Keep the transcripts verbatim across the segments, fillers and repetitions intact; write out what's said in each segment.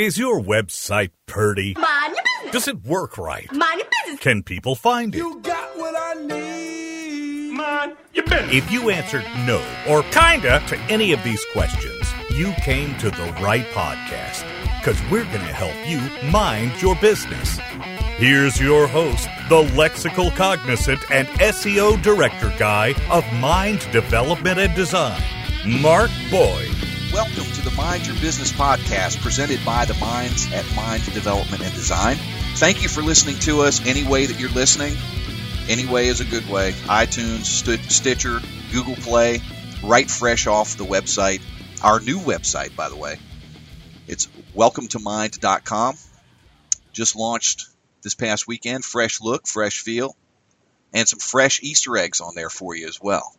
Is your website purty? Mind your business. Does it work right? Mind your business. Can people find it? You got what I need. Mind your business. If you answered no or kinda to any of these questions, you came to the right podcast, because we're going to help you mind your business. Here's your host, the lexical cognizant and S E O director guy of Mind Development and Design, Mark Boyd. Welcome to the Mind Your Business podcast presented by the Minds at Mind Development and Design. Thank you for listening to us any way that you're listening. Any way is a good way. iTunes, St- Stitcher, Google Play, right fresh off the website. Our new website, by the way. It's welcome to mind dot com. Just launched this past weekend. Fresh look, fresh feel, and some fresh Easter eggs on there for you as well.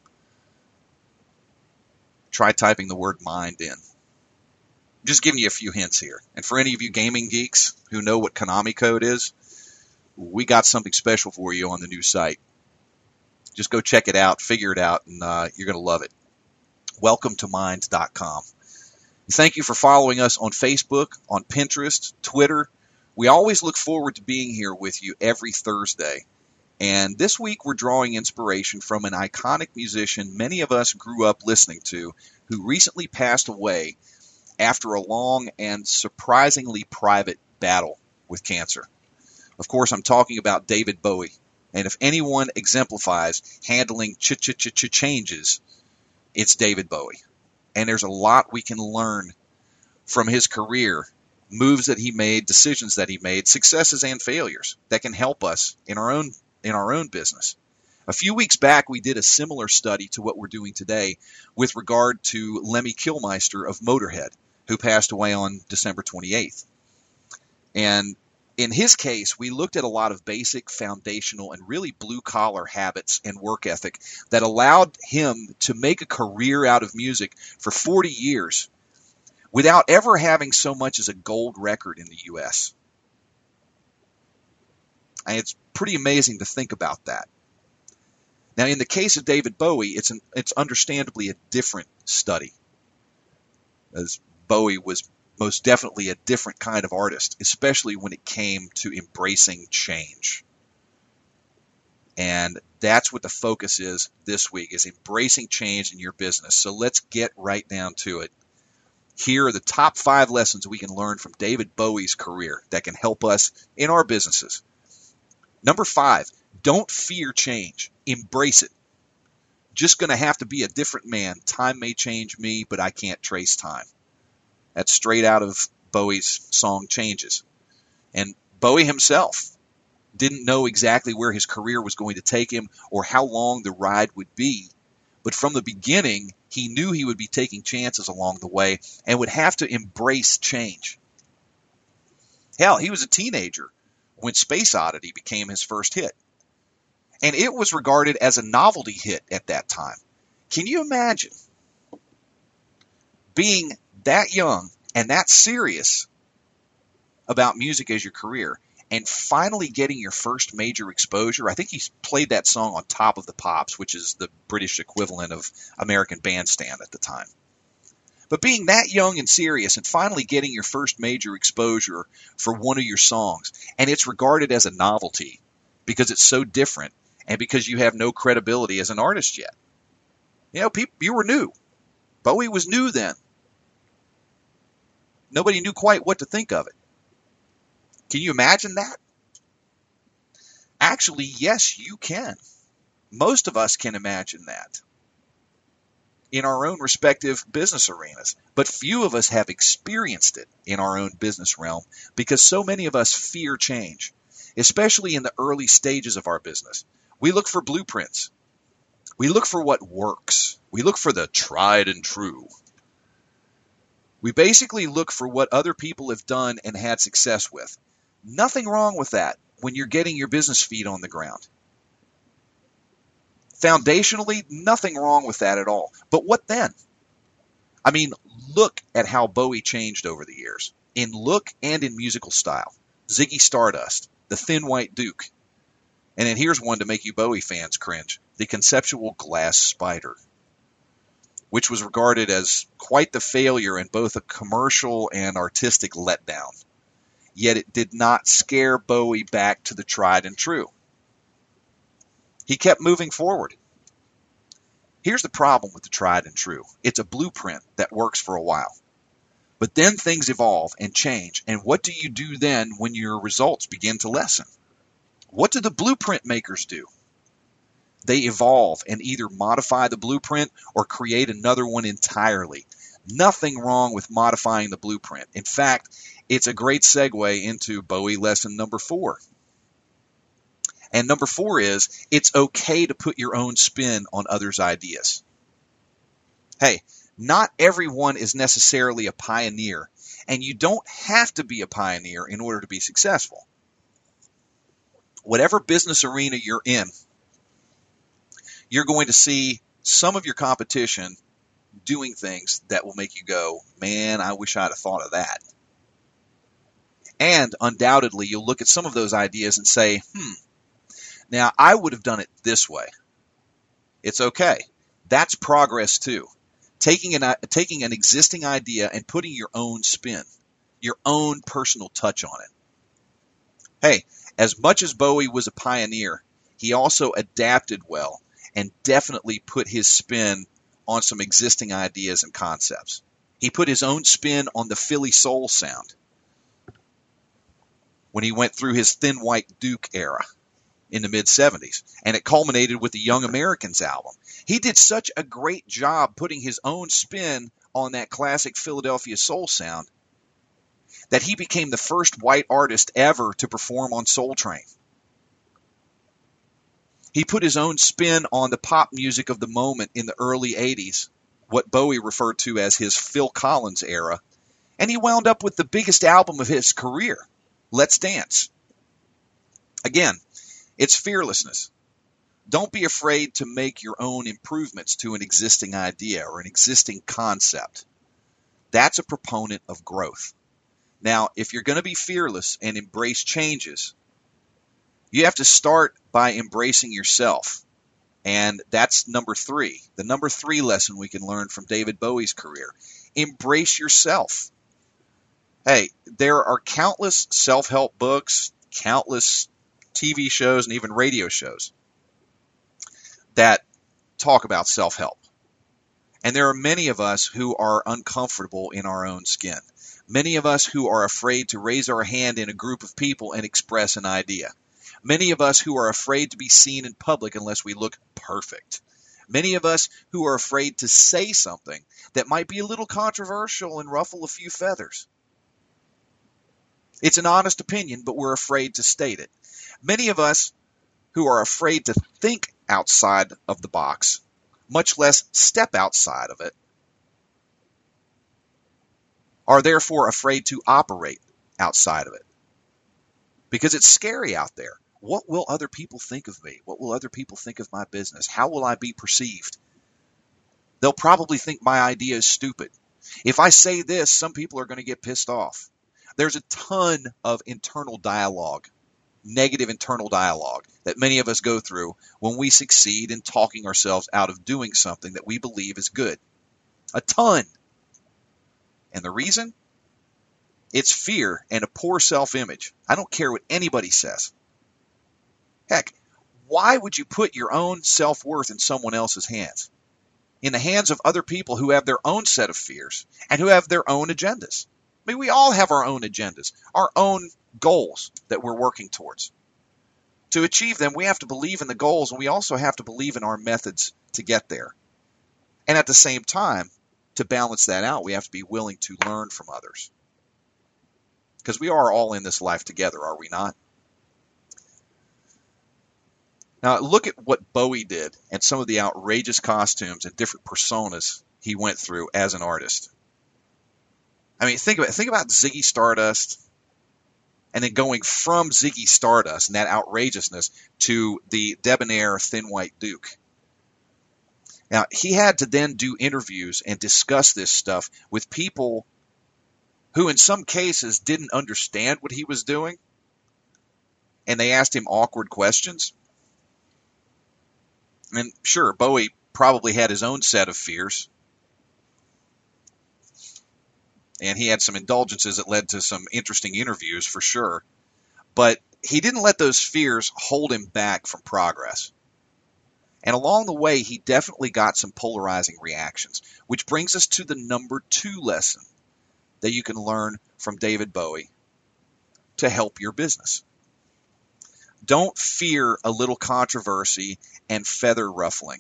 Try typing the word mind in. I'm just giving you a few hints here. And for any of you gaming geeks who know what Konami code is, we got something special for you on the new site. Just go check it out, figure it out, and uh, you're going to love it. welcome to mind dot com. Thank you for following us on Facebook, on Pinterest, Twitter. We always look forward to being here with you every Thursday. And this week we're drawing inspiration from an iconic musician many of us grew up listening to, who recently passed away after a long and surprisingly private battle with cancer. Of course, I'm talking about David Bowie. And if anyone exemplifies handling ch-ch-ch-changes, it's David Bowie. And there's a lot we can learn from his career, moves that he made, decisions that he made, successes and failures that can help us in our own in our own business. A few weeks back, we did a similar study to what we're doing today with regard to Lemmy Kilmister of Motorhead, who passed away on December twenty-eighth. And in his case, we looked at a lot of basic, foundational, and really blue-collar habits and work ethic that allowed him to make a career out of music for forty years without ever having so much as a gold record in the U S And it's pretty amazing to think about that. Now, in the case of David Bowie, it's an, it's understandably a different study, as Bowie was most definitely a different kind of artist, especially when it came to embracing change. And that's what the focus is this week, is embracing change in your business. So let's get right down to it. Here are the top five lessons we can learn from David Bowie's career that can help us in our businesses. Number five, don't fear change. Embrace it. Just going to have to be a different man. Time may change me, but I can't trace time. That's straight out of Bowie's song Changes. And Bowie himself didn't know exactly where his career was going to take him or how long the ride would be. But from the beginning, he knew he would be taking chances along the way and would have to embrace change. Hell, he was a teenager when Space Oddity became his first hit. And it was regarded as a novelty hit at that time. Can you imagine being that young and that serious about music as your career and finally getting your first major exposure? I think he played that song on Top of the Pops, which is the British equivalent of American Bandstand at the time. But being that young and serious and finally getting your first major exposure for one of your songs, and it's regarded as a novelty because it's so different and because you have no credibility as an artist yet. You know, people, you were new. Bowie was new then. Nobody knew quite what to think of it. Can you imagine that? Actually, yes, you can. Most of us can imagine that in our own respective business arenas. But few of us have experienced it in our own business realm because so many of us fear change, especially in the early stages of our business. We look for blueprints. We look for what works. We look for the tried and true. We basically look for what other people have done and had success with. Nothing wrong with that when you're getting your business feet on the ground. Foundationally, nothing wrong with that at all. But what then? I mean, look at how Bowie changed over the years, in look and in musical style. Ziggy Stardust, the Thin White Duke. And then here's one to make you Bowie fans cringe, the Conceptual Glass Spider. which was regarded as quite the failure and both a commercial and artistic letdown. Yet it did not scare Bowie back to the tried and true. He kept moving forward. Here's the problem with the tried and true. It's a blueprint that works for a while. But then things evolve and change, and what do you do then when your results begin to lessen? What do the blueprint makers do? They evolve and either modify the blueprint or create another one entirely. Nothing wrong with modifying the blueprint. In fact, it's a great segue into Bowie lesson number four. And number four is, it's okay to put your own spin on others' ideas. Hey, not everyone is necessarily a pioneer, and you don't have to be a pioneer in order to be successful. Whatever business arena you're in, you're going to see some of your competition doing things that will make you go, man, I wish I'd have thought of that. And undoubtedly, you'll look at some of those ideas and say, hmm, now I would have done it this way. It's okay. That's progress too. Taking an, taking an existing idea and putting your own spin, your own personal touch on it. Hey, as much as Bowie was a pioneer, he also adapted well and definitely put his spin on some existing ideas and concepts. He put his own spin on the Philly soul sound when he went through his Thin White Duke era in the mid seventies, and it culminated with the Young Americans album. He did such a great job putting his own spin on that classic Philadelphia soul sound that he became the first white artist ever to perform on Soul Train. He put his own spin on the pop music of the moment in the early eighties, what Bowie referred to as his Phil Collins era, and he wound up with the biggest album of his career, Let's Dance. Again, it's fearlessness. Don't be afraid to make your own improvements to an existing idea or an existing concept. That's a proponent of growth. Now, if you're going to be fearless and embrace changes, you have to start by embracing yourself. And that's number three. The number three lesson we can learn from David Bowie's career. Embrace yourself. Hey, there are countless self-help books, countless T V shows, and even radio shows that talk about self-help. And there are many of us who are uncomfortable in our own skin. Many of us who are afraid to raise our hand in a group of people and express an idea. Many of us who are afraid to be seen in public unless we look perfect. Many of us who are afraid to say something that might be a little controversial and ruffle a few feathers. It's an honest opinion, but we're afraid to state it. Many of us who are afraid to think outside of the box, much less step outside of it, are therefore afraid to operate outside of it. Because it's scary out there. What will other people think of me? What will other people think of my business? How will I be perceived? They'll probably think my idea is stupid. If I say this, some people are going to get pissed off. There's a ton of internal dialogue, negative internal dialogue, that many of us go through when we succeed in talking ourselves out of doing something that we believe is good. A ton. And the reason? It's fear and a poor self-image. I don't care what anybody says. Heck, why would you put your own self-worth in someone else's hands? In the hands of other people who have their own set of fears and who have their own agendas. I mean, we all have our own agendas, our own goals that we're working towards. To achieve them, we have to believe in the goals, and we also have to believe in our methods to get there. And at the same time, to balance that out, we have to be willing to learn from others. Because we are all in this life together, are we not? Now, look at what Bowie did and some of the outrageous costumes and different personas he went through as an artist. I mean, think about think about Ziggy Stardust, and then going from Ziggy Stardust and that outrageousness to the debonair Thin White Duke. Now, he had to then do interviews and discuss this stuff with people who in some cases didn't understand what he was doing, and they asked him awkward questions. And sure, Bowie probably had his own set of fears And he had some indulgences that led to some interesting interviews for sure. But he didn't let those fears hold him back from progress. And along the way, he definitely got some polarizing reactions, which brings us to the number two lesson that you can learn from David Bowie to help your business. Don't fear a little controversy and feather ruffling.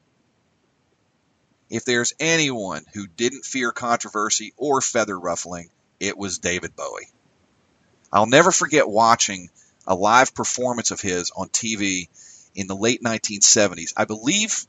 If there's anyone who didn't fear controversy or feather ruffling, it was David Bowie. I'll never forget watching a live performance of his on T V in the late nineteen seventies. I believe,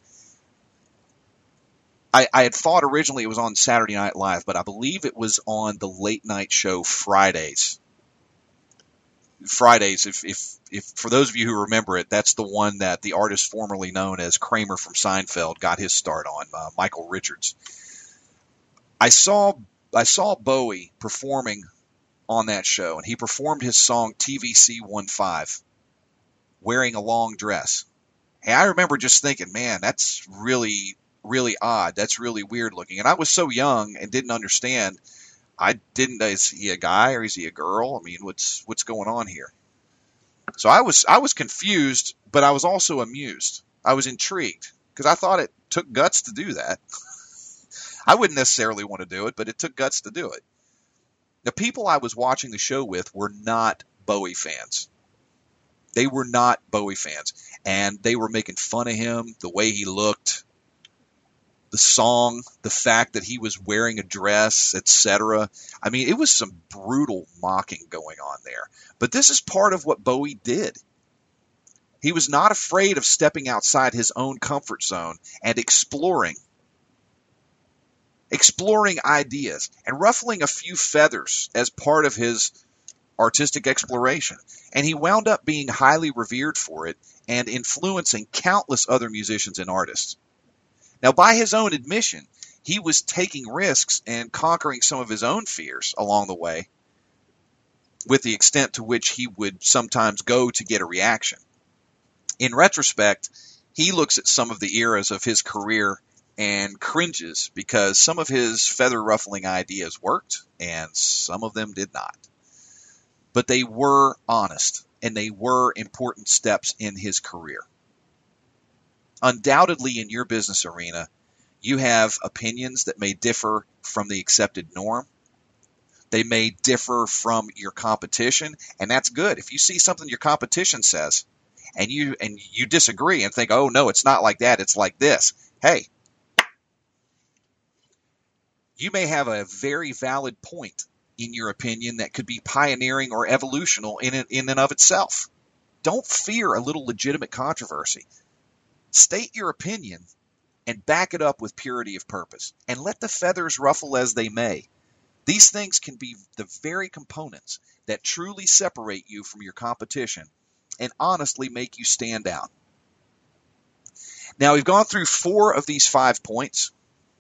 I, I had thought originally it was on Saturday Night Live, but I believe it was on the late night show Fridays. Fridays, if, if, if for those of you who remember it, that's the one that the artist formerly known as Kramer from Seinfeld got his start on, uh, Michael Richards. I saw, I saw Bowie performing on that show, and he performed his song T V C fifteen wearing a long dress. Hey, I remember just thinking, man, that's really, really odd. That's really weird looking. And I was so young and didn't understand. I didn't, is he a guy or is he a girl? I mean, what's, what's going on here? So I was, I was confused, but I was also amused. I was intrigued because I thought it took guts to do that. I wouldn't necessarily want to do it, but it took guts to do it. The people I was watching the show with were not Bowie fans. They were not Bowie fans, and they were making fun of him, the way he looked, the song, the fact that he was wearing a dress, et cetera. I mean, it was some brutal mocking going on there. But this is part of what Bowie did. He was not afraid of stepping outside his own comfort zone and exploring. Exploring ideas and ruffling a few feathers as part of his artistic exploration. And he wound up being highly revered for it and influencing countless other musicians and artists. Now, by his own admission, he was taking risks and conquering some of his own fears along the way, with the extent to which he would sometimes go to get a reaction. In retrospect, he looks at some of the eras of his career and cringes because some of his feather-ruffling ideas worked and some of them did not. But they were honest, and they were important steps in his career. Undoubtedly, in your business arena, you have opinions that may differ from the accepted norm. They may differ from your competition, and that's good. If you see something your competition says, and you and you disagree and think, oh, no, it's not like that, it's like this. Hey, you may have a very valid point in your opinion that could be pioneering or evolutional in, in and of itself. Don't fear a little legitimate controversy. State your opinion and back it up with purity of purpose, and let the feathers ruffle as they may. These things can be the very components that truly separate you from your competition and honestly make you stand out. Now, we've gone through four of these five points,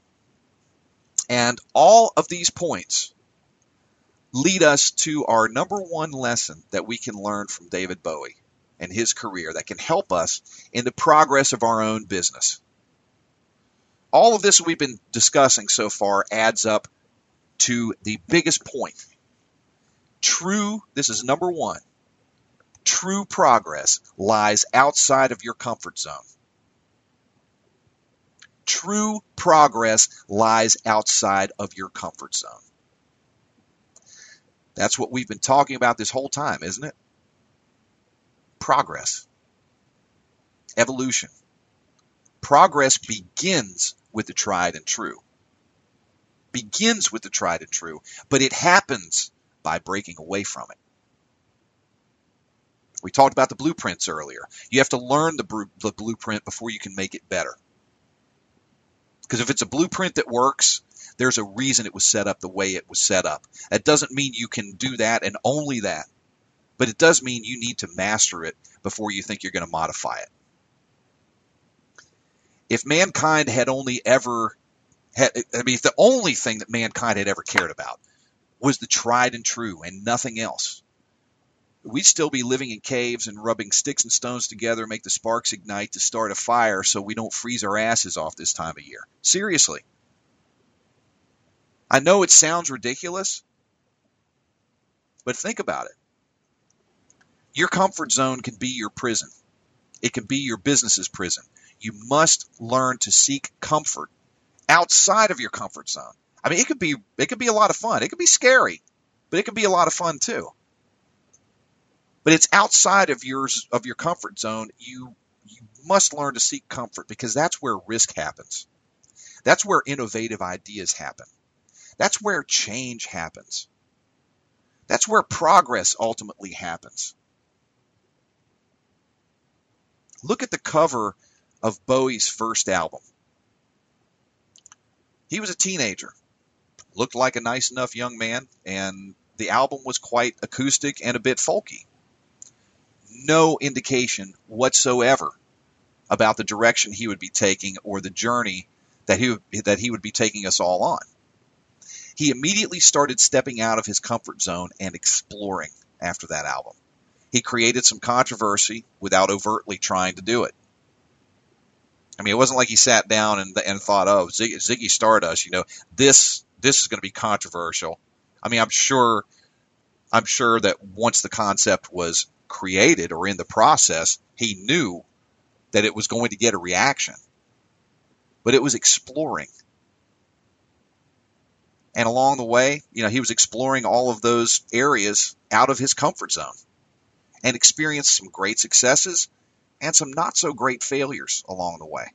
and all of these points lead us to our number one lesson that we can learn from David Bowie and his career that can help us in the progress of our own business. All of this we've been discussing so far adds up to the biggest point. True, this is number one, true progress lies outside of your comfort zone. True progress lies outside of your comfort zone. That's what we've been talking about this whole time, isn't it? Progress. Evolution. Progress begins with the tried and true. Begins with the tried and true, but it happens by breaking away from it. We talked about the blueprints earlier. You have to learn the, br- the blueprint before you can make it better. Because if it's a blueprint that works, there's a reason it was set up the way it was set up. That doesn't mean you can do that and only that. But it does mean you need to master it before you think you're going to modify it. If mankind had only ever, had, I mean, if the only thing that mankind had ever cared about was the tried and true and nothing else, we'd still be living in caves and rubbing sticks and stones together, make the sparks ignite to start a fire so we don't freeze our asses off this time of year. Seriously. I know it sounds ridiculous, but think about it. Your comfort zone can be your prison. It can be your business's prison. You must learn to seek comfort outside of your comfort zone. I mean, it could be it could be a lot of fun. It could be scary, but it could be a lot of fun too. But it's outside of yours of your comfort zone. You you must learn to seek comfort, because that's where risk happens. That's where innovative ideas happen. That's where change happens. That's where progress ultimately happens. Look at the cover of Bowie's first album. He was a teenager, looked like a nice enough young man, and the album was quite acoustic and a bit folky. No indication whatsoever about the direction he would be taking or the journey that he would, that he would be taking us all on. He immediately started stepping out of his comfort zone and exploring after that album. He created some controversy without overtly trying to do it. I mean, it wasn't like he sat down and, and thought, oh, Ziggy, Ziggy Stardust, you know, this this is going to be controversial. I mean, I'm sure, I'm sure that once the concept was created or in the process, he knew that it was going to get a reaction. But it was exploring. And along the way, you know, he was exploring all of those areas out of his comfort zone and experienced some great successes and some not so great failures along the way.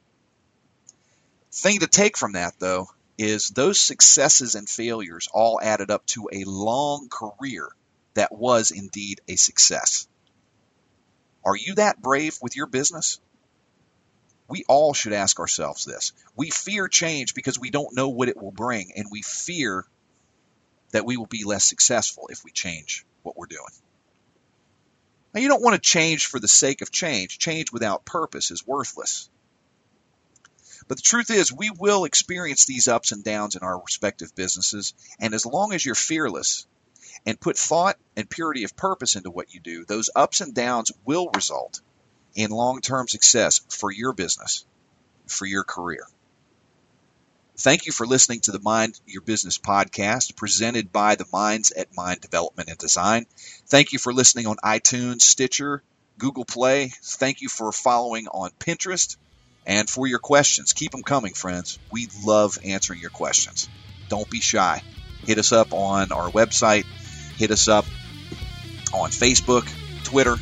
Thing to take from that, though, is those successes and failures all added up to a long career that was indeed a success. Are you that brave with your business? We all should ask ourselves this. We fear change because we don't know what it will bring, and we fear that we will be less successful if we change what we're doing. Now, you don't want to change for the sake of change. Change without purpose is worthless. But the truth is, we will experience these ups and downs in our respective businesses, and as long as you're fearless and put thought and purity of purpose into what you do, those ups and downs will result in long-term success for your business, for your career. Thank you for listening to the Mind Your Business podcast, presented by the Minds at Mind Development and Design. Thank you for listening on iTunes, Stitcher, Google Play. Thank you for following on Pinterest, and for your questions. Keep them coming, friends. We love answering your questions. Don't be shy. Hit us up on our website. Hit us up on Facebook, Twitter,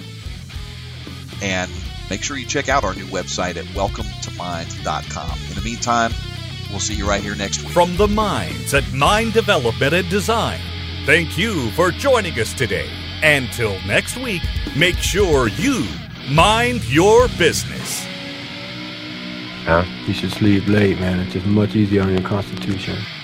and make sure you check out our new website at welcome to mind dot com. In the meantime, we'll see you right here next week. From the Minds at Mind Development and Design, thank you for joining us today. Until next week, make sure you mind your business. Huh? You should sleep late, man. It's just much easier on your constitution.